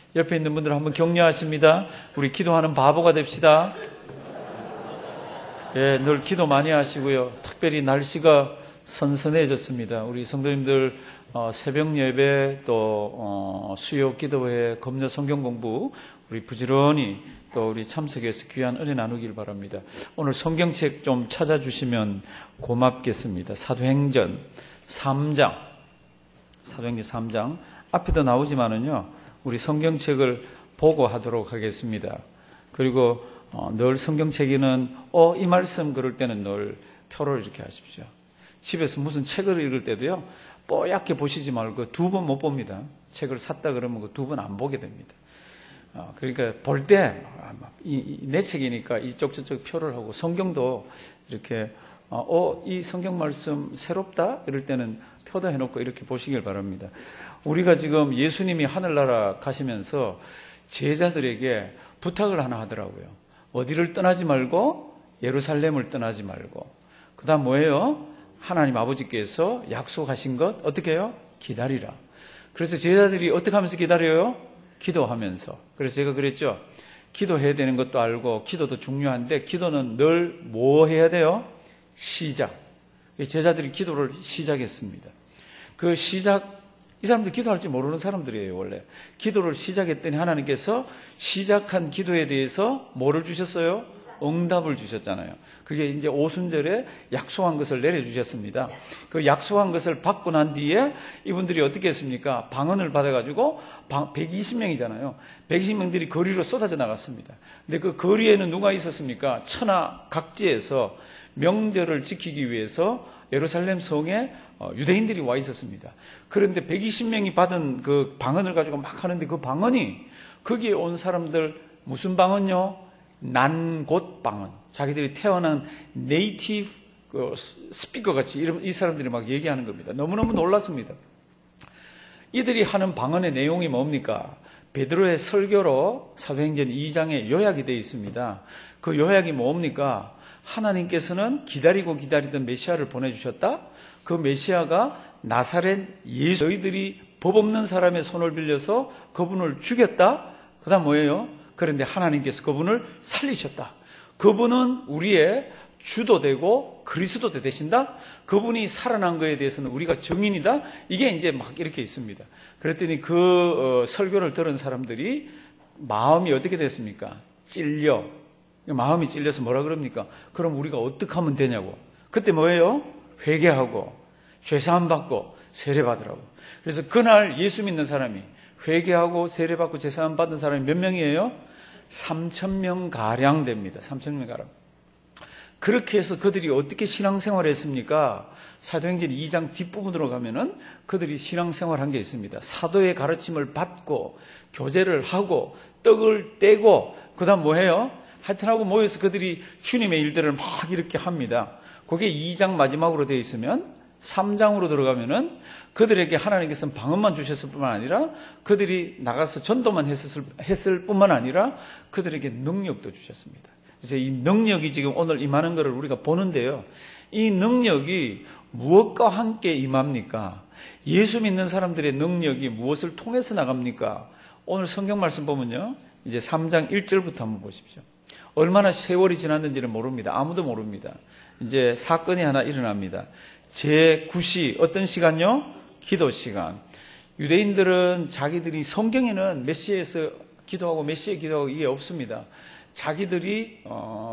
옆에 있는 분들 한번 격려하십니다. 우리 기도하는 바보가 됩시다. 예, 늘 기도 많이 하시고요. 특별히 날씨가 선선해졌습니다. 우리 성도님들 새벽 예배 또 수요 기도회 금요 성경 공부 우리 부지런히 또 우리 참석해서 귀한 은혜 나누길 바랍니다. 오늘 성경책 좀 찾아주시면 고맙겠습니다. 사도행전 3장 앞에도 나오지만은요 우리 성경책을 보고 하도록 하겠습니다. 그리고 늘 성경책에는 이 말씀 그럴 때는 늘 표를 이렇게 하십시오. 집에서 무슨 책을 읽을 때도요 뽀얗게 보시지 말고 두 번 못 봅니다. 책을 샀다 그러면 두 번 안 보게 됩니다. 그러니까 볼 때 내 책이니까 이쪽 저쪽 표를 하고 성경도 이렇게 이 성경 말씀 새롭다 이럴 때는 표도 해놓고 이렇게 보시길 바랍니다. 우리가 지금 예수님이 하늘나라 가시면서 제자들에게 부탁을 하나 하더라고요. 어디를 떠나지 말고 예루살렘을 떠나지 말고 그 다음 뭐예요? 하나님 아버지께서 약속하신 것 어떻게 해요? 기다리라. 그래서 제자들이 어떻게 하면서 기다려요? 기도하면서. 그래서 제가 그랬죠. 기도해야 되는 것도 알고 기도도 중요한데 기도는 늘 뭐 해야 돼요? 시작. 제자들이 기도를 시작했습니다. 그 시작 이 사람들 기도할 줄 모르는 사람들이에요. 원래 기도를 시작했더니 하나님께서 시작한 기도에 대해서 뭐를 주셨어요? 응답을 주셨잖아요. 그게 이제 오순절에 약속한 것을 내려주셨습니다. 그 약속한 것을 받고 난 뒤에 이분들이 어떻게 했습니까? 방언을 받아가지고 120명이잖아요. 120명들이 거리로 쏟아져 나갔습니다. 근데 그 거리에는 누가 있었습니까? 천하 각지에서 명절을 지키기 위해서 예루살렘 성에 유대인들이 와 있었습니다. 그런데 120명이 받은 그 방언을 가지고 막 하는데 그 방언이 거기에 온 사람들 무슨 방언요? 난곳 방언. 자기들이 태어난 네이티브 스피커 같이 이 사람들이 막 얘기하는 겁니다. 너무너무 놀랐습니다. 이들이 하는 방언의 내용이 뭡니까? 베드로의 설교로 사도행전 2장에 요약이 되어 있습니다. 그 요약이 뭡니까? 하나님께서는 기다리고 기다리던 메시아를 보내주셨다. 그 메시아가 나사렛 예수. 너희들이 법 없는 사람의 손을 빌려서 그분을 죽였다. 그 다음 뭐예요? 그런데 하나님께서 그분을 살리셨다. 그분은 우리의 주도 되고 그리스도도 되신다. 그분이 살아난 것에 대해서는 우리가 증인이다. 이게 이제 막 이렇게 있습니다. 그랬더니 그 설교를 들은 사람들이 마음이 어떻게 됐습니까? 찔려. 마음이 찔려서 뭐라 그럽니까? 그럼 우리가 어떻게 하면 되냐고. 그때 뭐예요? 회개하고 죄사함 받고 세례 받으라고. 그래서 그날 예수 믿는 사람이 회개하고 세례 받고 죄사함 받은 사람이 몇 명이에요? 3,000명 가량 됩니다. 3,000명 가량. 그렇게 해서 그들이 어떻게 신앙생활을 했습니까? 사도행전 2장 뒷부분으로 가면은 그들이 신앙생활한 게 있습니다. 사도의 가르침을 받고 교제를 하고 떡을 떼고 그다음 뭐 해요? 하여튼하고 모여서 그들이 주님의 일들을 막 이렇게 합니다. 그게 2장 마지막으로 되어 있으면 3장으로 들어가면은 그들에게 하나님께서는 방언만 주셨을 뿐만 아니라 그들이 나가서 전도만 했을 뿐만 아니라 그들에게 능력도 주셨습니다. 그래서 이 능력이 지금 오늘 임하는 것을 우리가 보는데요. 이 능력이 무엇과 함께 임합니까? 예수 믿는 사람들의 능력이 무엇을 통해서 나갑니까? 오늘 성경 말씀 보면요. 이제 3장 1절부터 한번 보십시오. 얼마나 세월이 지났는지는 모릅니다. 아무도 모릅니다. 이제 사건이 하나 일어납니다. 제9시 어떤 시간요? 기도 시간. 유대인들은 자기들이 성경에는 메시아에서 기도하고 메시아 기도하고 이게 없습니다. 자기들이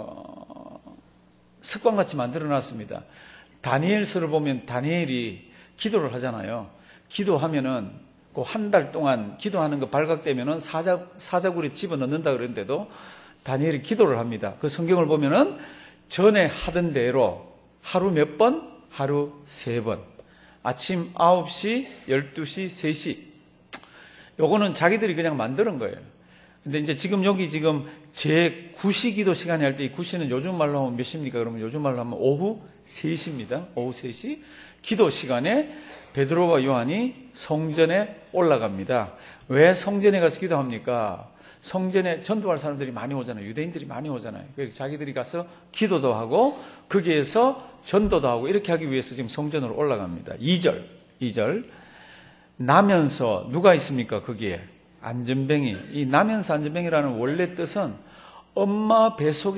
습관같이 만들어놨습니다. 다니엘서를 보면 다니엘이 기도를 하잖아요. 기도하면은 그 한 달 동안 기도하는 거 발각되면은 사자굴에 집어넣는다 그러는데도 다니엘이 기도를 합니다. 그 성경을 보면은 전에 하던 대로 하루 몇 번? 하루 3번. 아침 9시, 12시, 3시. 요거는 자기들이 그냥 만드는 거예요. 근데 이제 지금 여기 지금 제9시 기도 시간에 할 때 이 9시는 요즘 말로 하면 몇 시입니까? 그러면 요즘 말로 하면 오후 3시입니다. 오후 3시. 기도 시간에 베드로와 요한이 성전에 올라갑니다. 왜 성전에 가서 기도합니까? 성전에 전도할 사람들이 많이 오잖아요. 유대인들이 많이 오잖아요. 그래서 자기들이 가서 기도도 하고 거기에서 전도도 하고 이렇게 하기 위해서 지금 성전으로 올라갑니다. 2절. 나면서 누가 있습니까? 거기에 안전뱅이, 이 나면서 안전뱅이라는 원래 뜻은 엄마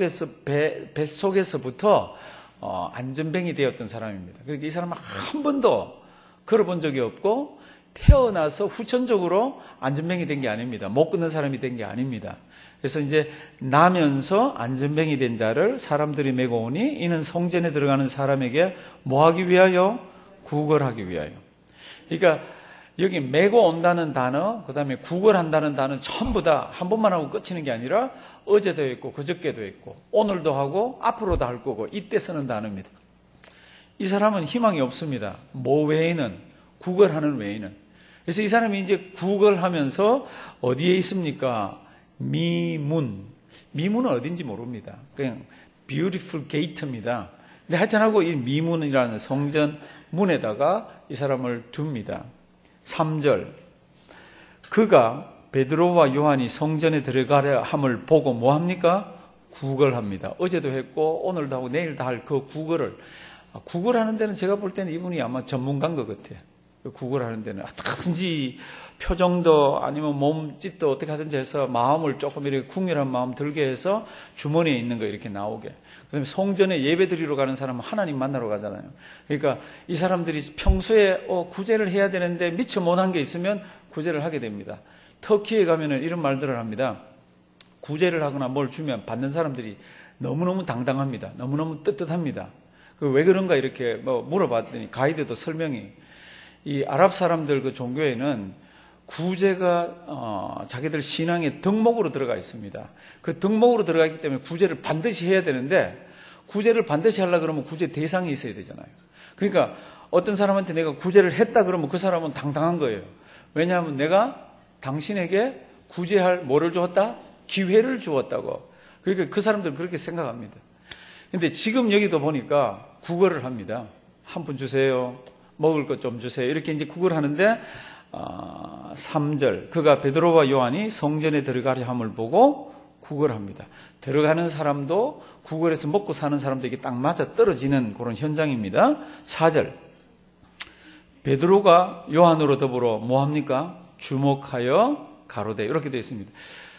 뱃속에서부터 안전뱅이 되었던 사람입니다. 그러니까 이 사람은 한 번도 걸어본 적이 없고 태어나서 후천적으로 안전뱅이 된 게 아닙니다. 못 걷는 사람이 된 게 아닙니다. 그래서 이제 나면서 안전뱅이 된 자를 사람들이 메고 오니 이는 성전에 들어가는 사람에게 뭐 하기 위하여? 구걸하기 위하여. 그러니까 여기 메고 온다는 단어, 그 다음에 구걸한다는 단어 전부 다 한 번만 하고 끝이는 게 아니라 어제도 했고 그저께도 했고 오늘도 하고 앞으로도 할 거고 이때 쓰는 단어입니다. 이 사람은 희망이 없습니다. 뭐 외에는, 구걸하는 외에는. 그래서 이 사람이 이제 구걸하면서 어디에 있습니까? 미문. 미문은 어딘지 모릅니다. 그냥 beautiful gate입니다. 근데 하여튼하고 이 미문이라는 성전 문에다가 이 사람을 둡니다. 3절. 그가 베드로와 요한이 성전에 들어가려 함을 보고 뭐 합니까? 구걸합니다. 어제도 했고 오늘도 하고 내일도 할 그 구걸을. 구걸하는 데는 제가 볼 때는 이분이 아마 전문가인 것 같아요. 구걸하는 데는 어떻게든지 표정도 아니면 몸짓도 어떻게 하든지 해서 마음을 조금 이렇게 궁렬한 마음 들게 해서 주머니에 있는 거 이렇게 나오게. 그다음에 성전에 예배 드리러 가는 사람은 하나님 만나러 가잖아요. 그러니까 이 사람들이 평소에 구제를 해야 되는데 미처 못한 게 있으면 구제를 하게 됩니다. 터키에 가면은 이런 말들을 합니다. 구제를 하거나 뭘 주면 받는 사람들이 너무너무 당당합니다. 너무너무 떳떳합니다. 왜 그런가 이렇게 물어봤더니 가이드도 설명이, 이 아랍 사람들 그 종교에는 구제가 자기들 신앙의 덕목으로 들어가 있습니다. 그 덕목으로 들어가 있기 때문에 구제를 반드시 해야 되는데 구제를 반드시 하려고 그러면 구제 대상이 있어야 되잖아요. 그러니까 어떤 사람한테 내가 구제를 했다 그러면 그 사람은 당당한 거예요. 왜냐하면 내가 당신에게 구제할 뭐를 주었다? 기회를 주었다고. 그러니까 그 사람들은 그렇게 생각합니다. 근데 지금 여기도 보니까 구걸을 합니다. 한 푼 주세요. 먹을 것 좀 주세요. 이렇게 이제 구걸을 하는데 3절. 그가 베드로와 요한이 성전에 들어가려 함을 보고 구걸합니다. 들어가는 사람도 구걸해서 먹고 사는 사람도 이게 딱 맞아 떨어지는 그런 현장입니다. 4절. 베드로가 요한으로 더불어 뭐 합니까? 주목하여 가로되. 이렇게 되어 있습니다.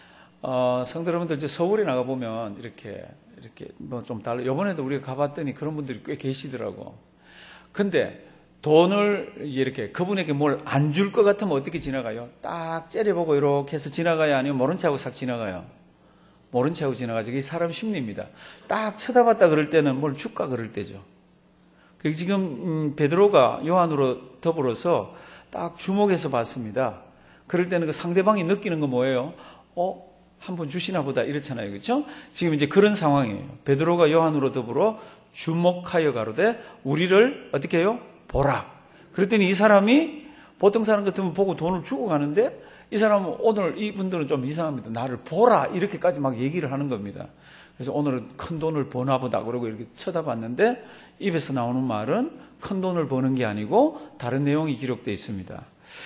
성도 여러분들, 이제 서울에 나가보면 이렇게 뭐 좀 달라. 이번에도 우리가 가봤더니 그런 분들이 꽤 계시더라고. 근데 돈을 이렇게 그분에게 뭘 안 줄 것 같으면 어떻게 지나가요? 딱 째려보고 이렇게 해서 지나가야 아니면 모른 체 하고 싹 지나가요? 모른 체 하고 지나가죠. 이게 사람 심리입니다. 딱 쳐다봤다 그럴 때는 뭘 줄까 그럴 때죠. 지금 베드로가 요한으로 더불어서 딱 주목해서 봤습니다. 그럴 때는 그 상대방이 느끼는 건 뭐예요? 한 번 주시나 보다 이렇잖아요. 그렇죠? 지금 이제 그런 상황이에요. 베드로가 요한으로 더불어 주목하여 가로되 우리를 어떻게 해요? 보라. 그랬더니 이 사람이 보통 사람 같으면 보고 돈을 주고 가는데 이 사람은 오늘 이분들은 좀 이상합니다. 나를 보라 이렇게까지 막 얘기를 하는 겁니다. 그래서 오늘은 큰 돈을 버나 보다 그러고 이렇게 쳐다봤는데 입에서 나오는 말은 큰 돈을 버는 게 아니고 다른 내용이 기록되어 있습니다.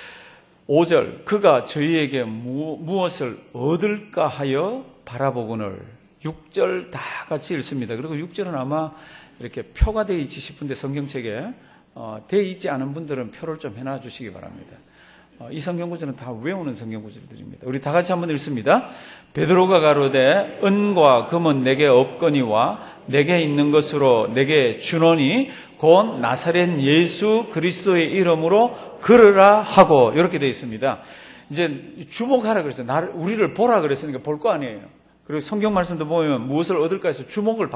5절. 그가 저희에게 무엇을 얻을까 하여 바라보거늘. 6절 다 같이 읽습니다. 그리고 6절은 아마 이렇게 표가 되어 있지 싶은데 성경책에 되어 있지 않은 분들은 표를 좀 해놔 주시기 바랍니다. 이 성경구절은 다 외우는 성경구절들입니다. 우리 다 같이 한번 읽습니다. 베드로가 가로되 은과 금은 내게 없거니와 내게 있는 것으로 내게 주노니 곧 나사렛 예수 그리스도의 이름으로 걸으라 하고 이렇게 되어 있습니다. 이제 주목하라 그랬어요. 우리를 보라 그랬으니까 볼 거 아니에요. 그리고 성경 말씀도 보면 무엇을 얻을까 해서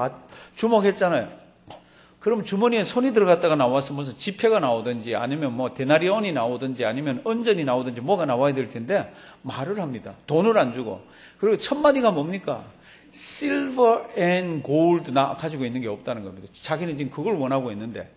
주목했잖아요. 그럼 주머니에 손이 들어갔다가 나와서 무슨 지폐가 나오든지 아니면 뭐 데나리온이 나오든지 아니면 은전이 나오든지 뭐가 나와야 될 텐데 말을 합니다. 돈을 안 주고. 그리고 첫 마디가 뭡니까? Silver and gold 가지고 있는 게 없다는 겁니다. 자기는 지금 그걸 원하고 있는데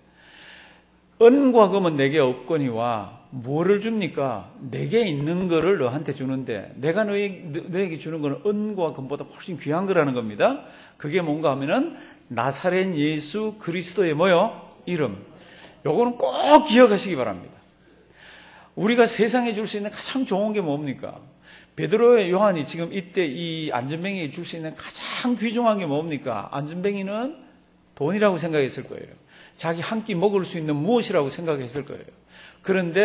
은과 금은 내게 없거니와 뭐를 줍니까? 내게 있는 거를 너한테 주는데 내가 너에게 주는 거는 은과 금보다 훨씬 귀한 거라는 겁니다. 그게 뭔가 하면은 나사렛 예수 그리스도의 뭐요? 이름. 요거는 꼭 기억하시기 바랍니다. 우리가 세상에 줄 수 있는 가장 좋은 게 뭡니까? 베드로의 요한이 지금 이때 이 안전뱅이에 줄 수 있는 가장 귀중한 게 뭡니까? 안전뱅이는 돈이라고 생각했을 거예요. 자기 한 끼 먹을 수 있는 무엇이라고 생각했을 거예요. 그런데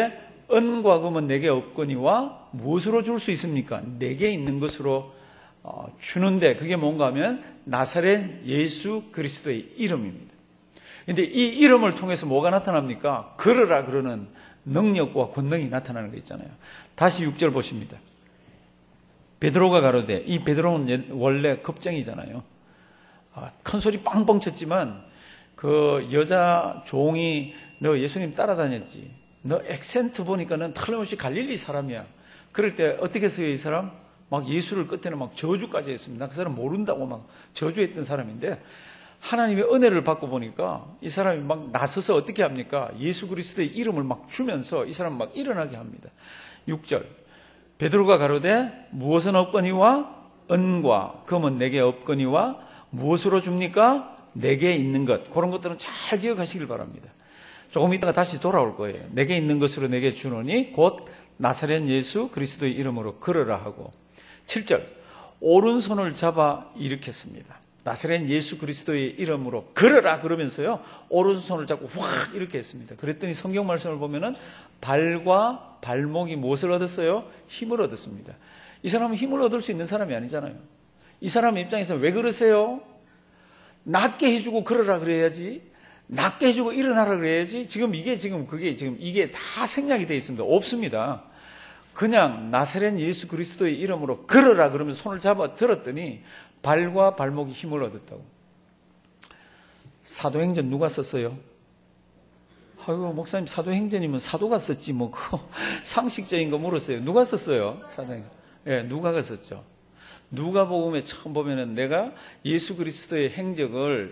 은과 금은 내게 없거니와 무엇으로 줄 수 있습니까? 내게 있는 것으로 주는데 그게 뭔가 하면 나사렛 예수 그리스도의 이름입니다. 근데 이 이름을 통해서 뭐가 나타납니까? 걸으라 그러는 능력과 권능이 나타나는 거 있잖아요. 다시 6절 보십니다. 베드로가 가로되, 이 베드로는 원래 겁쟁이잖아요. 큰 소리 빵빵 쳤지만 그 여자 종이 너 예수님 따라다녔지. 너 액센트 보니까는 틀림없이 갈릴리 사람이야. 그럴 때 어떻게 했어요, 이 사람? 막 예수를 끝에는 막 저주까지 했습니다. 그 사람 모른다고 막 저주했던 사람인데 하나님의 은혜를 받고 보니까 이 사람이 막 나서서 어떻게 합니까? 예수 그리스도의 이름을 막 주면서 이 사람 막 일어나게 합니다. 6절. 베드로가 가로되 무엇은 없거니와 은과 금은 내게 없거니와 무엇으로 줍니까? 내게 있는 것. 그런 것들은 잘 기억하시길 바랍니다. 조금 이따가 다시 돌아올 거예요. 내게 있는 것으로 내게 주노니 곧 나사렛 예수 그리스도의 이름으로 걸으라 하고 7절. 오른손을 잡아 일으켰습니다. 나사렛 예수 그리스도의 이름으로 걸으라 그러면서요. 오른손을 잡고 확 이렇게 했습니다. 그랬더니 성경 말씀을 보면은 발과 발목이 무엇을 얻었어요? 힘을 얻었습니다. 이 사람은 힘을 얻을 수 있는 사람이 아니잖아요. 이 사람 입장에서 왜 그러세요? 낫게 해주고 걸으라 그래야지. 낫게 해주고 일어나라 그래야지. 지금 이게 다 생략이 되어 있습니다. 없습니다. 그냥 나사렛 예수 그리스도의 이름으로 걸으라 그러면서 손을 잡아 들었더니 발과 발목이 힘을 얻었다고. 사도행전 누가 썼어요? 아이고, 목사님 사도행전이면 사도가 썼지 뭐 그거 상식적인 거 물었어요. 누가 썼어요? 사도행전. 예, 누가가 썼죠. 누가복음에 처음 보면은 내가 예수 그리스도의 행적을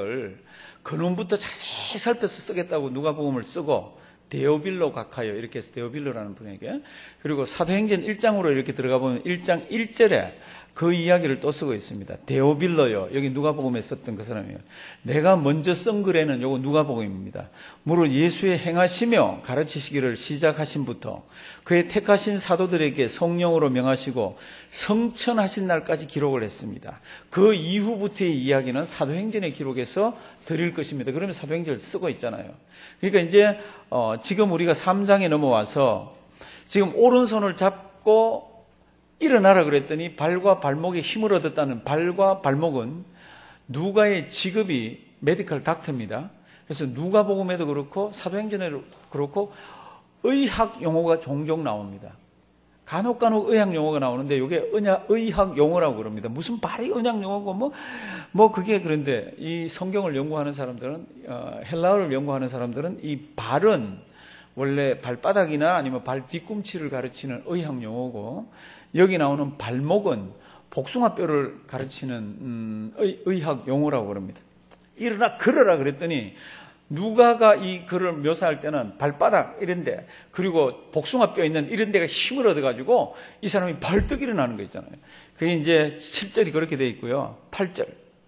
근원부터 자세히 살펴서 쓰겠다고 누가복음을 쓰고 데오빌로 각하여 이렇게 해서 데오빌로라는 분에게 그리고 사도행전 1장으로 이렇게 들어가 보면 1장 1절에 그 이야기를 또 쓰고 있습니다. 데오빌로요. 여기 누가복음에 썼던 그 사람이에요. 내가 먼저 쓴 글에는 요거 누가복음입니다. 무릇 예수의 행하시며 가르치시기를 시작하신부터 그의 택하신 사도들에게 성령으로 명하시고 성천하신 날까지 기록을 했습니다. 그 이후부터의 이야기는 사도행전의 기록에서 드릴 것입니다. 그러면 사도행전을 쓰고 있잖아요. 그러니까 이제 지금 우리가 3장에 넘어와서 지금 오른손을 잡고 일어나라 그랬더니 발과 발목에 힘을 얻었다는 발과 발목은 누가의 직업이 메디컬 닥터입니다. 그래서 누가복음에도 그렇고 사도행전에도 그렇고 의학 용어가 종종 나옵니다. 간혹 의학 용어가 나오는데 이게 의학 용어라고 그럽니다. 무슨 발이 의학 용어고 뭐 그게 그런데 이 성경을 연구하는 사람들은 헬라어를 연구하는 사람들은 이 발은 원래 발바닥이나 아니면 발 뒤꿈치를 가르치는 의학 용어고 여기 나오는 발목은 복숭아뼈를 가르치는 의학 용어라고 그럽니다. 일어나 걸어라 그랬더니 누가가 이 글을 묘사할 때는 발바닥 이런데 그리고 복숭아뼈 있는 이런 데가 힘을 얻어가지고 이 사람이 벌떡 일어나는 거 있잖아요. 그게 이제 7절이 그렇게 돼 있고요. 8절.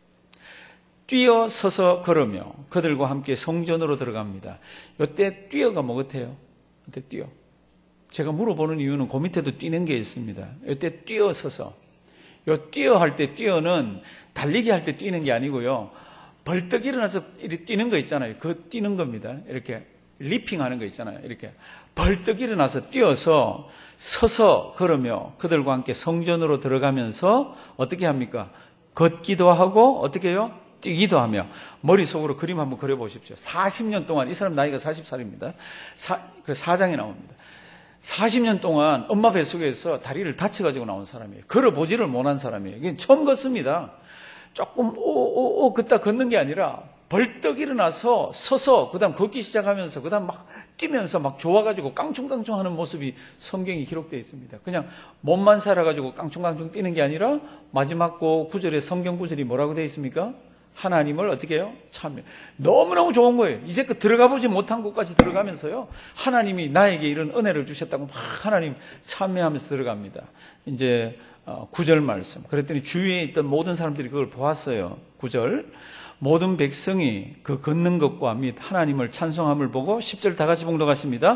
뛰어 서서 걸으며 그들과 함께 성전으로 들어갑니다. 이때 뛰어가 뭐 같아요? 이때 뛰어. 제가 물어보는 이유는 그 밑에도 뛰는 게 있습니다. 이때 뛰어 서서. 요 뛰어 할 때 뛰어는 달리기 할 때 뛰는 게 아니고요. 벌떡 일어나서 이렇게 뛰는 거 있잖아요. 그 뛰는 겁니다. 이렇게 리핑 하는 거 있잖아요. 이렇게 벌떡 일어나서 뛰어서 서서 걸으며 그들과 함께 성전으로 들어가면서 어떻게 합니까? 걷기도 하고 어떻게 해요? 뛰기도 하며 머릿속으로 그림 한번 그려보십시오. 40년 동안 이 사람 나이가 40살입니다. 그 4장에 나옵니다. 40년 동안 엄마 뱃속에서 다리를 다쳐가지고 나온 사람이에요. 걸어보지를 못한 사람이에요. 그게 처음 걷습니다. 조금 걷다 걷는 게 아니라 벌떡 일어나서 서서 그다음 걷기 시작하면서 그다음 막 뛰면서 막 좋아가지고 깡충깡충 하는 모습이 성경에 기록되어 있습니다. 그냥 몸만 살아가지고 깡충깡충 뛰는 게 아니라 마지막 9절에 성경 구절이 뭐라고 되어 있습니까? 하나님을 어떻게 해요? 참여. 너무너무 좋은 거예요. 이제껏 들어가 보지 못한 곳까지 들어가면서요. 하나님이 나에게 이런 은혜를 주셨다고 막 하나님 참여하면서 들어갑니다. 이제 9절 말씀. 그랬더니 주위에 있던 모든 사람들이 그걸 보았어요. 9절. 모든 백성이 그 걷는 것과 및 하나님을 찬송함을 보고 10절 다 같이 봉독하십니다.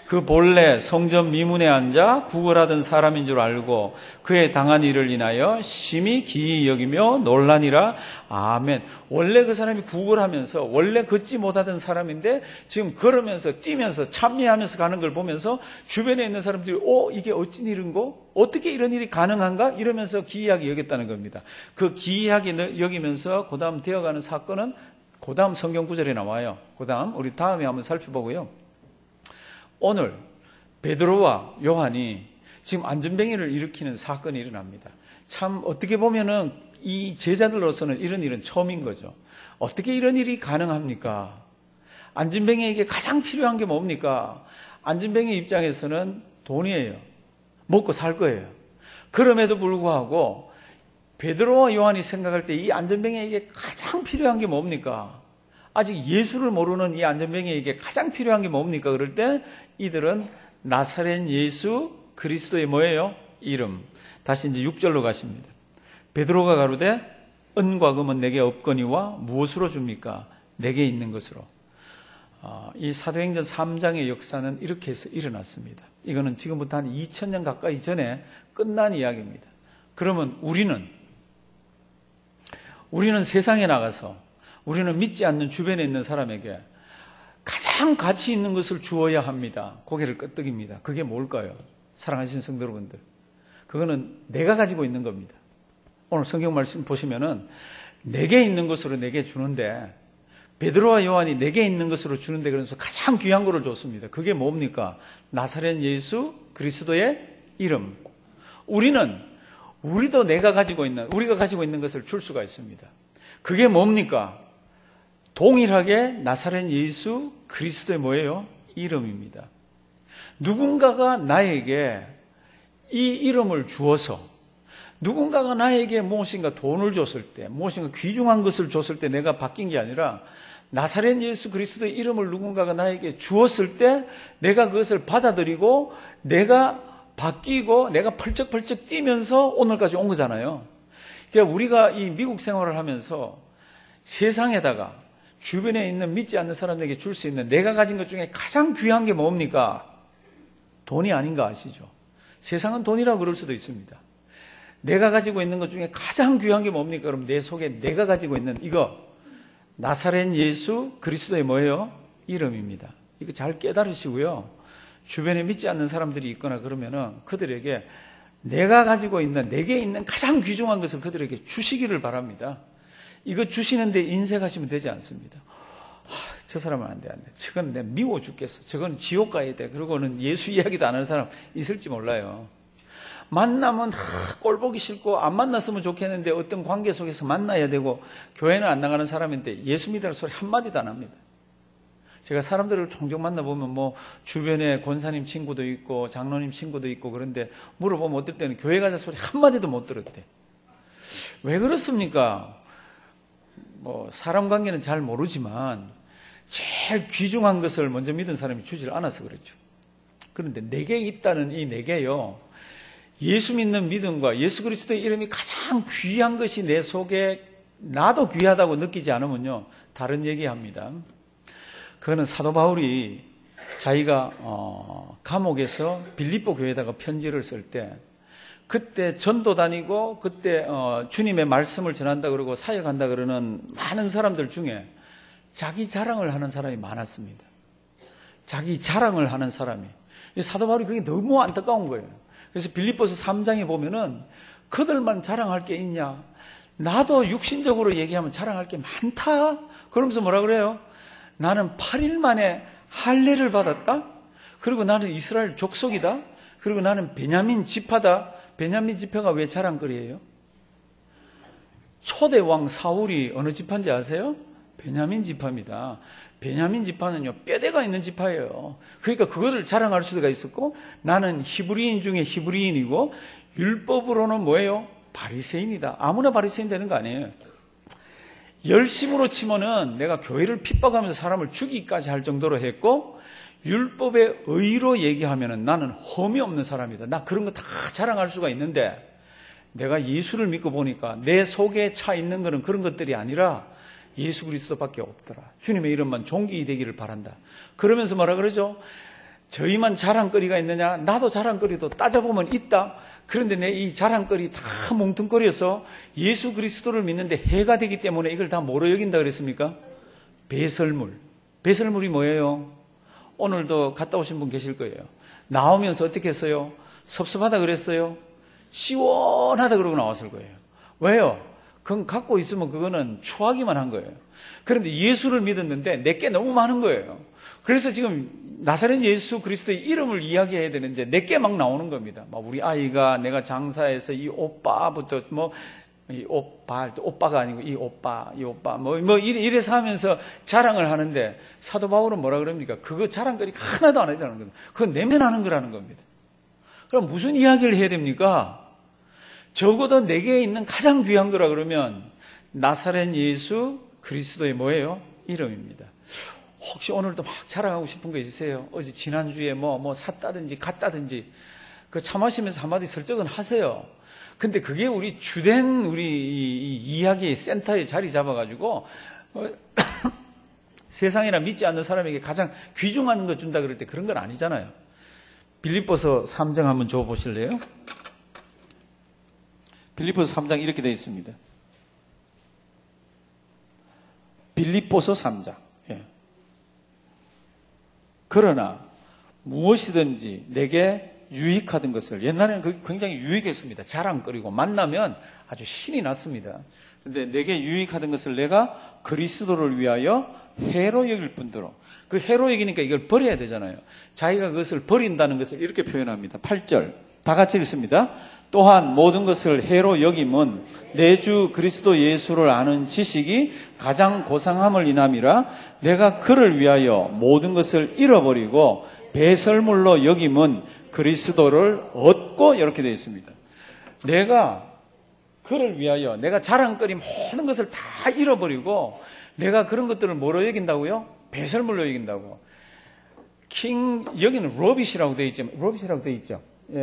그 본래 성전 미문에 앉아 구걸하던 사람인 줄 알고 그의 당한 일을 인하여 심히 기이 여기며 놀라니라. 아멘. 원래 그 사람이 구걸하면서 원래 걷지 못하던 사람인데 지금 걸으면서 뛰면서 찬미하면서 가는 걸 보면서 주변에 있는 사람들이 이게 어찌 일인고? 어떻게 이런 일이 가능한가? 이러면서 기이하게 여겼다는 겁니다. 그 기이하게 여기면서 그 다음 되어가는 사건은 그 다음 성경 구절에 나와요. 그 다음 우리 다음에 한번 살펴보고요. 오늘 베드로와 요한이 지금 안전뱅이를 일으키는 사건이 일어납니다. 참 어떻게 보면은 이 제자들로서는 이런 일은 처음인 거죠. 어떻게 이런 일이 가능합니까? 안전뱅이에게 가장 필요한 게 뭡니까? 안전뱅이 입장에서는 돈이에요. 먹고 살 거예요. 그럼에도 불구하고 베드로와 요한이 생각할 때 이 안전뱅이에게 가장 필요한 게 뭡니까? 아직 예수를 모르는 이 안전뱅이에게 가장 필요한 게 뭡니까? 그럴 때 이들은 나사렛 예수 그리스도의 뭐예요? 이름. 다시 이제 6절로 가십니다. 베드로가 가로되 은과 금은 내게 없거니와 무엇으로 줍니까? 내게 있는 것으로. 이 사도행전 3장의 역사는 이렇게 해서 일어났습니다. 이거는 지금부터 한 2000년 가까이 전에 끝난 이야기입니다. 그러면 우리는 세상에 나가서 우리는 믿지 않는 주변에 있는 사람에게 가장 가치 있는 것을 주어야 합니다. 고개를 끄덕입니다. 그게 뭘까요? 사랑하시는 성도 여러분들, 그거는 내가 가지고 있는 겁니다. 오늘 성경 말씀 보시면은 내게 있는 것으로 내게 주는데, 베드로와 요한이 내게 있는 것으로 주는데 그래서 가장 귀한 거를 줬습니다. 그게 뭡니까? 나사렛 예수 그리스도의 이름. 우리도 우리가 가지고 있는 것을 줄 수가 있습니다. 그게 뭡니까? 동일하게 나사렛 예수 그리스도의 뭐예요? 이름입니다. 누군가가 나에게 이 이름을 주어서, 누군가가 나에게 무엇인가 돈을 줬을 때, 무엇인가 귀중한 것을 줬을 때 내가 바뀐 게 아니라 나사렛 예수 그리스도의 이름을 누군가가 나에게 주었을 때 내가 그것을 받아들이고 내가 바뀌고 내가 펄쩍펄쩍 뛰면서 오늘까지 온 거잖아요. 그러니까 우리가 이 미국 생활을 하면서 세상에다가 주변에 있는 믿지 않는 사람에게 줄 수 있는 내가 가진 것 중에 가장 귀한 게 뭡니까? 돈이 아닌가 아시죠? 세상은 돈이라고 그럴 수도 있습니다. 내가 가지고 있는 것 중에 가장 귀한 게 뭡니까? 그럼 내 속에 내가 가지고 있는 이거 나사렛 예수 그리스도의 뭐예요? 이름입니다. 이거 잘 깨달으시고요. 주변에 믿지 않는 사람들이 있거나 그러면은 그들에게 내가 가지고 있는, 내게 있는 가장 귀중한 것을 그들에게 주시기를 바랍니다. 이거 주시는데 인색하시면 되지 않습니다. 저 사람은 안 돼. 저건 내가 미워 죽겠어. 저건 지옥 가야 돼. 그러고는 예수 이야기도 안 하는 사람 있을지 몰라요. 만나면 꼴 보기 싫고 안 만났으면 좋겠는데 어떤 관계 속에서 만나야 되고 교회는 안 나가는 사람인데 예수 믿으라는 소리 한마디도 안 합니다. 제가 사람들을 종종 만나보면 뭐 주변에 권사님 친구도 있고 장로님 친구도 있고 그런데 물어보면 어떨 때는 교회 가자 소리 한마디도 못 들었대. 왜 그렇습니까? 뭐 사람 관계는 잘 모르지만 제일 귀중한 것을 먼저 믿은 사람이 주질 않아서 그렇죠. 그런데 내게 있다는 이 내게요, 예수 믿는 믿음과 예수 그리스도의 이름이 가장 귀한 것이 내 속에 나도 귀하다고 느끼지 않으면요 다른 얘기합니다. 그거는 사도 바울이 자기가 감옥에서 빌립보 교회에다가 편지를 쓸 때 그때 전도 다니고 그때 주님의 말씀을 전한다 그러고 사역한다 그러는 많은 사람들 중에 자기 자랑을 하는 사람이 많았습니다. 자기 자랑을 하는 사람이. 사도 바울이 그게 너무 안타까운 거예요. 그래서 빌립보서 3장에 보면은 그들만 자랑할 게 있냐? 나도 육신적으로 얘기하면 자랑할 게 많다. 그러면서 뭐라 그래요? 나는 8일 만에 할례를 받았다. 그리고 나는 이스라엘 족속이다. 그리고 나는 베냐민 지파다. 베냐민 지파가 왜 자랑거리예요? 초대 왕 사울이 어느 지파인지 아세요? 베냐민 지파입니다. 베냐민 지파는요 뼈대가 있는 지파예요. 그러니까 그거를 자랑할 수가 있었고, 나는 히브리인 중에 히브리인이고 율법으로는 뭐예요? 바리새인이다. 아무나 바리새인 되는 거 아니에요. 열심으로 치면은 내가 교회를 핍박하면서 사람을 죽이기까지 할 정도로 했고, 율법의 의로 얘기하면은 나는 험이 없는 사람이다. 나 그런 거 다 자랑할 수가 있는데, 내가 예수를 믿고 보니까 내 속에 차 있는 거는 그런 것들이 아니라 예수 그리스도밖에 없더라. 주님의 이름만 존귀 되기를 바란다. 그러면서 뭐라 그러죠? 저희만 자랑거리가 있느냐? 나도 자랑거리도 따져보면 있다. 그런데 내 이 자랑거리 다 뭉뚱거려서 예수 그리스도를 믿는데 해가 되기 때문에 이걸 다 뭐로 여긴다 그랬습니까? 배설물. 배설물이 뭐예요? 오늘도 갔다 오신 분 계실 거예요. 나오면서 어떻게 했어요? 섭섭하다 그랬어요? 시원하다 그러고 나왔을 거예요. 왜요? 그건 갖고 있으면 그거는 추하기만 한 거예요. 그런데 예수를 믿었는데 내게 너무 많은 거예요. 그래서 지금 나사렛 예수 그리스도의 이름을 이야기해야 되는데 내게 막 나오는 겁니다. 막 우리 아이가 내가 장사해서 이 오빠부터 이 오빠가 아니고 이 오빠 이래서 하면서 자랑을 하는데 사도 바울은 뭐라 그럽니까? 그거 자랑거리 하나도 안 하자는 겁니다. 그건 냄새나는 거라는 겁니다. 그럼 무슨 이야기를 해야 됩니까? 적어도 내게 있는 가장 귀한 거라 그러면 나사렛 예수 그리스도의 뭐예요? 이름입니다. 혹시 오늘도 막 자랑하고 싶은 거 있으세요? 어제 지난주에 뭐 샀다든지 갔다든지 그 차 마시면서 한마디 설정은 하세요. 근데 그게 우리 주된 우리 이 이야기의 센터에 자리 잡아가지고 세상이나 믿지 않는 사람에게 가장 귀중한 거 준다 그럴 때 그런 건 아니잖아요. 빌립보서 3장 한번 줘보실래요? 빌립보서 3장 이렇게 되어 있습니다. 빌립보서 3장. 예. 그러나 무엇이든지 내게 유익하던 것을, 옛날에는 그게 굉장히 유익했습니다. 자랑거리고 만나면 아주 신이 났습니다. 그런데 내게 유익하던 것을 내가 그리스도를 위하여 해로 여길 뿐더러, 그 해로 여기니까 이걸 버려야 되잖아요. 자기가 그것을 버린다는 것을 이렇게 표현합니다. 8절 다 같이 읽습니다. 또한 모든 것을 해로 여김은 내 주 그리스도 예수를 아는 지식이 가장 고상함을 인함이라. 내가 그를 위하여 모든 것을 잃어버리고 배설물로 여김은 그리스도를 얻고, 이렇게 되어 있습니다. 내가 그를 위하여 내가 자랑거리 모든 것을 다 잃어버리고 내가 그런 것들을 뭐로 여긴다고요? 배설물로 여긴다고. 여기는 rubbish라고 되어 있죠. rubbish라고 되어 있죠.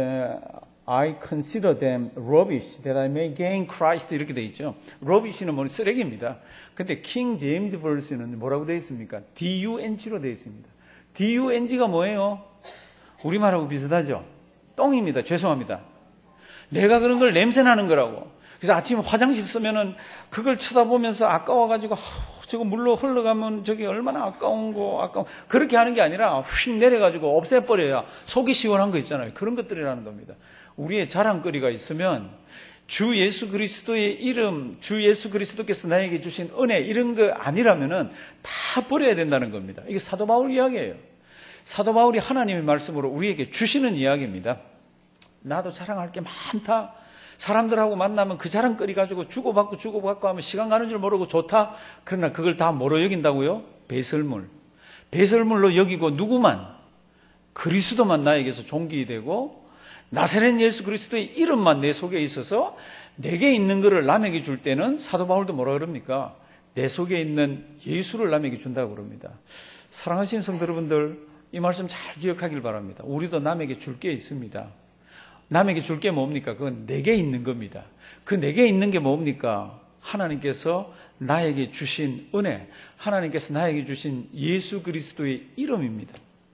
I consider them rubbish that I may gain Christ, 이렇게 되어 있죠. rubbish는 뭐 쓰레기입니다. 근데 킹 제임스 버전은 뭐라고 되어 있습니까? DUNG로 되어 있습니다. DUNG가 뭐예요? 우리말하고 비슷하죠? 똥입니다. 죄송합니다. 내가 그런 걸 냄새나는 거라고. 그래서 아침에 화장실 쓰면은 그걸 쳐다보면서 아까워가지고 저거 물로 흘러가면 저게 얼마나 아까운 그렇게 하는 게 아니라 휙 내려가지고 없애버려야 속이 시원한 거 있잖아요. 그런 것들이라는 겁니다. 우리의 자랑거리가 있으면 주 예수 그리스도의 이름, 주 예수 그리스도께서 나에게 주신 은혜, 이런 거 아니라면은 다 버려야 된다는 겁니다. 이게 사도 바울 이야기예요. 사도 바울이 하나님의 말씀으로 우리에게 주시는 이야기입니다. 나도 자랑할 게 많다. 사람들하고 만나면 그 자랑거리 가지고 주고받고 하면 시간 가는 줄 모르고 좋다. 그러나 그걸 다 뭐로 여긴다고요? 배설물. 배설물로 여기고 누구만? 그리스도만 나에게서 존귀이 되고 나사렛 예수 그리스도의 이름만 내 속에 있어서 내게 있는 것을 남에게 줄 때는 사도 바울도 뭐라 그럽니까? 내 속에 있는 예수를 남에게 준다고 그럽니다. 사랑하시는 성도 여러분들, 이 말씀 잘 기억하길 바랍니다. 우리도 남에게 줄 게 있습니다. 남에게 줄 게 뭡니까? 그건 내게 있는 겁니다. 그 내게 있는 게 뭡니까? 하나님께서 나에게 주신 은혜, 하나님께서 나에게 주신 예수 그리스도의 이름입니다.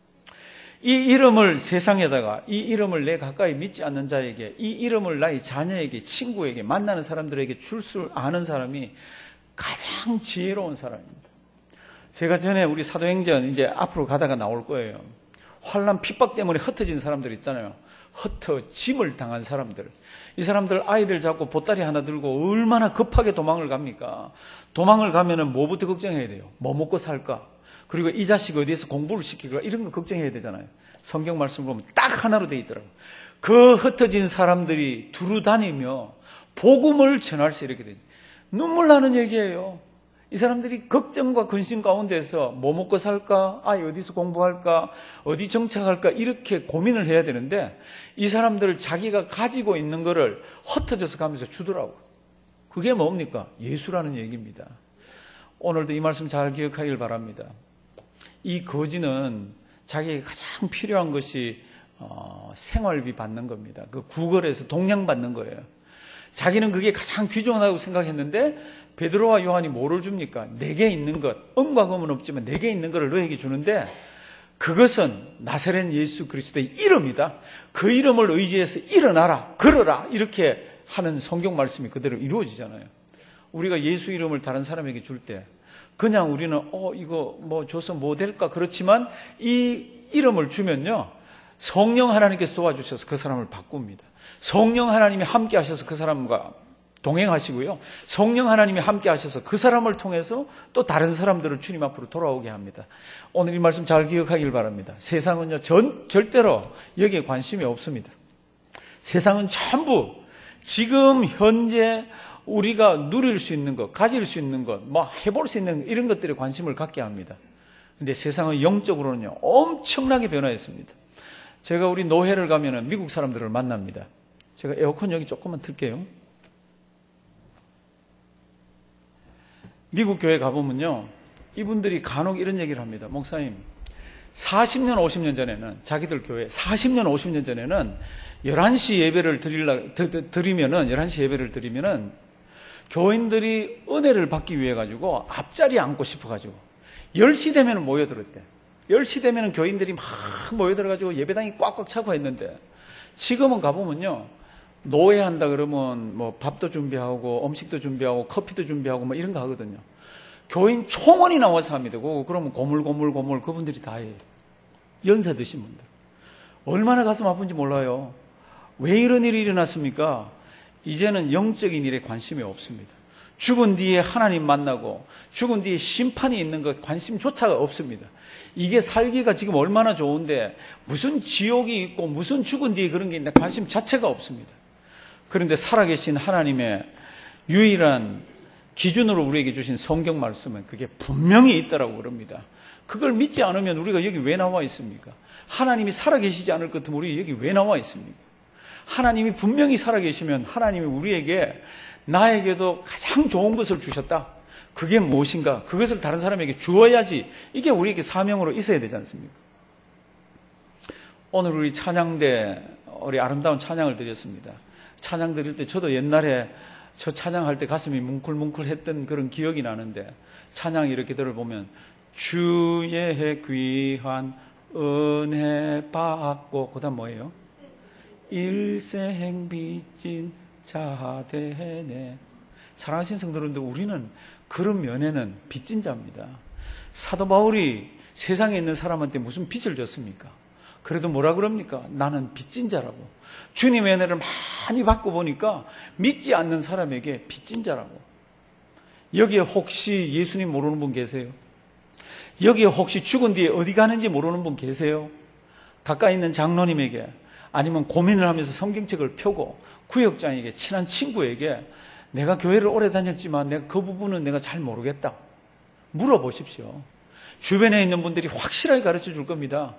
이 이름을 세상에다가, 이 이름을 내 가까이 믿지 않는 자에게, 이 이름을 나의 자녀에게, 친구에게, 만나는 사람들에게 줄 수 아는 사람이 가장 지혜로운 사람입니다. 제가 전에 우리 사도행전 이제 앞으로 가다가 나올 거예요. 환난 핍박 때문에 흩어진 사람들 있잖아요. 흩어짐을 당한 사람들. 이 사람들 아이들 잡고 보따리 하나 들고 얼마나 급하게 도망을 갑니까? 도망을 가면은 뭐부터 걱정해야 돼요? 뭐 먹고 살까? 그리고 이 자식 어디에서 공부를 시킬까? 이런 거 걱정해야 되잖아요. 성경 말씀 보면 딱 하나로 되어 있더라고요. 그 흩어진 사람들이 두루 다니며 복음을 전할수 이렇게 되죠. 눈물 나는 얘기예요. 이 사람들이 걱정과 근심 가운데서 뭐 먹고 살까? 아이 어디서 공부할까? 어디 정착할까? 이렇게 고민을 해야 되는데 이 사람들 자기가 가지고 있는 거를 흩어져서 가면서 주더라고요. 그게 뭡니까? 예수라는 얘기입니다. 오늘도 이 말씀 잘 기억하길 바랍니다. 이 거지는 자기에게 가장 필요한 것이 생활비 받는 겁니다. 그 구걸에서 동양 받는 거예요. 자기는 그게 가장 귀중하다고 생각했는데 베드로와 요한이 뭐를 줍니까? 내게 있는 것, 은과 금은 없지만 내게 있는 것을 너에게 주는데 그것은 나사렛 예수 그리스도의 이름이다. 그 이름을 의지해서 일어나라, 걸어라 이렇게 하는 성경 말씀이 그대로 이루어지잖아요. 우리가 예수 이름을 다른 사람에게 줄 때 그냥 우리는 이거 뭐 줘서 뭐 될까 그렇지만 이 이름을 주면요, 성령 하나님께서 도와주셔서 그 사람을 바꿉니다. 성령 하나님이 함께 하셔서 그 사람과 동행하시고요, 성령 하나님이 함께 하셔서 그 사람을 통해서 또 다른 사람들을 주님 앞으로 돌아오게 합니다. 오늘 이 말씀 잘 기억하길 바랍니다. 세상은요 절대로 여기에 관심이 없습니다. 세상은 전부 지금 현재 우리가 누릴 수 있는 것, 가질 수 있는 것, 뭐 해볼 수 있는 이런 것들에 관심을 갖게 합니다. 근데 세상은 영적으로는요 엄청나게 변화했습니다. 제가 우리 노회를 가면은 미국 사람들을 만납니다. 제가 에어컨 여기 조금만 틀게요. 미국 교회 가보면요, 이분들이 간혹 이런 얘기를 합니다. 목사님, 40년, 50년 전에는, 자기들 교회 40년, 50년 전에는 11시 예배를 드리면은, 11시 예배를 드리면은 교인들이 은혜를 받기 위해 가지고 앞자리에 앉고 싶어 가지고 10시 되면 모여들었대. 10시 되면 교인들이 막 모여들어 가지고 예배당이 꽉꽉 차고 했는데, 지금은 가보면요, 노예한다 그러면 뭐 밥도 준비하고 음식도 준비하고 커피도 준비하고 뭐 이런 거 하거든요. 교인 총원이 나와서 합니다. 그러면 고물고물 그분들이 다 해요. 연세 드신 분들. 얼마나 가슴 아픈지 몰라요. 왜 이런 일이 일어났습니까? 이제는 영적인 일에 관심이 없습니다. 죽은 뒤에 하나님 만나고 죽은 뒤에 심판이 있는 것 관심조차가 없습니다. 이게 살기가 지금 얼마나 좋은데 무슨 지옥이 있고 무슨 죽은 뒤에 그런 게 있나 관심 자체가 없습니다. 그런데 살아계신 하나님의 유일한 기준으로 우리에게 주신 성경 말씀은 그게 분명히 있다라고 그럽니다. 그걸 믿지 않으면 우리가 여기 왜 나와 있습니까? 하나님이 살아계시지 않을 것 같으면 우리 여기 왜 나와 있습니까? 하나님이 분명히 살아계시면 하나님이 우리에게 나에게도 가장 좋은 것을 주셨다. 그게 무엇인가? 그것을 다른 사람에게 주어야지. 이게 우리에게 사명으로 있어야 되지 않습니까? 오늘 우리 찬양대 우리 아름다운 찬양을 드렸습니다. 찬양 드릴 때 저도 옛날에 저 찬양할 때 가슴이 뭉클뭉클 했던 그런 기억이 나는데, 찬양 이렇게 들어보면 주의 귀한 은혜 받고 그다음 뭐예요? 일생 빚진 자 되네. 사랑하신 성도님들, 우리는 그런 면에는 빚진 자입니다. 사도 바울이 세상에 있는 사람한테 무슨 빚을 졌습니까? 그래도 뭐라 그럽니까? 나는 빚진 자라고. 주님의 은혜를 많이 받고 보니까 믿지 않는 사람에게 빚진 자라고. 여기에 혹시 예수님 모르는 분 계세요? 여기에 혹시 죽은 뒤에 어디 가는지 모르는 분 계세요? 가까이 있는 장로님에게, 아니면 고민을 하면서 성경책을 펴고 구역장에게, 친한 친구에게 내가 교회를 오래 다녔지만 내가 그 부분은 내가 잘 모르겠다 물어보십시오. 주변에 있는 분들이 확실하게 가르쳐 줄 겁니다.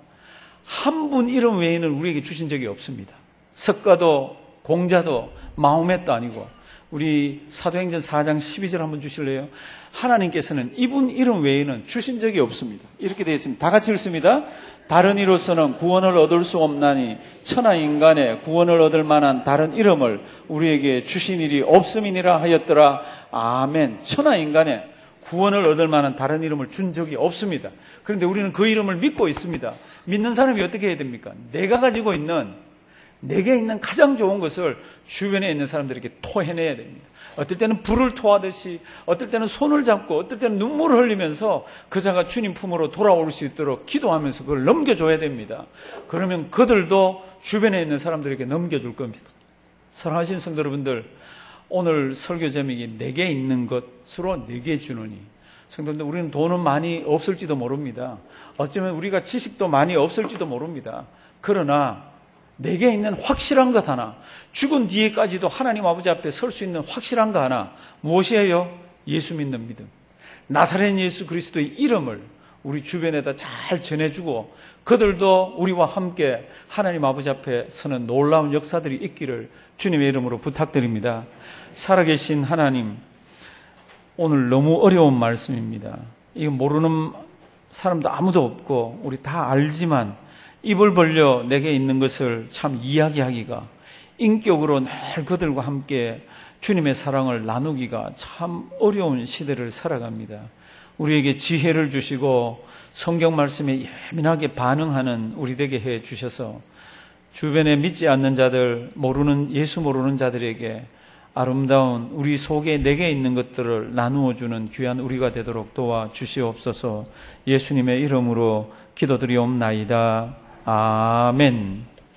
한 분 이름 외에는 우리에게 주신 적이 없습니다. 석가도 공자도 마호멧도 아니고. 우리 사도행전 4장 12절 한번 주실래요? 하나님께서는 이분 이름 외에는 주신 적이 없습니다. 이렇게 되어 있습니다. 다 같이 읽습니다. 다른 이로서는 구원을 얻을 수 없나니 천하 인간의 구원을 얻을 만한 다른 이름을 우리에게 주신 일이 없음이니라 하였더라. 아멘. 천하 인간의 구원을 얻을 만한 다른 이름을 준 적이 없습니다. 그런데 우리는 그 이름을 믿고 있습니다. 믿는 사람이 어떻게 해야 됩니까? 내가 가지고 있는, 내게 있는 가장 좋은 것을 주변에 있는 사람들에게 토해내야 됩니다. 어떨 때는 불을 토하듯이, 어떨 때는 손을 잡고, 어떨 때는 눈물을 흘리면서 그자가 주님 품으로 돌아올 수 있도록 기도하면서 그걸 넘겨줘야 됩니다. 그러면 그들도 주변에 있는 사람들에게 넘겨줄 겁니다. 사랑하시는 성도 여러분들, 오늘 설교 제목이 내게 있는 것으로 내게 주느니. 성도님들, 우리는 돈은 많이 없을지도 모릅니다. 어쩌면 우리가 지식도 많이 없을지도 모릅니다. 그러나 내게 있는 확실한 것 하나, 죽은 뒤에까지도 하나님 아버지 앞에 설 수 있는 확실한 거 하나, 무엇이에요? 예수 믿는 믿음. 나사렛 예수 그리스도의 이름을 우리 주변에다 잘 전해주고 그들도 우리와 함께 하나님 아버지 앞에 서는 놀라운 역사들이 있기를 주님의 이름으로 부탁드립니다. 살아계신 하나님, 오늘 너무 어려운 말씀입니다. 이거 모르는 사람도 아무도 없고 우리 다 알지만 입을 벌려 내게 있는 것을 참 이야기하기가, 인격으로 늘 그들과 함께 주님의 사랑을 나누기가 참 어려운 시대를 살아갑니다. 우리에게 지혜를 주시고 성경 말씀에 예민하게 반응하는 우리 되게 해 주셔서 주변에 믿지 않는 자들, 예수 모르는 자들에게 아름다운 우리 속에 내게 있는 것들을 나누어 주는 귀한 우리가 되도록 도와주시옵소서. 예수님의 이름으로 기도드리옵나이다. 아멘.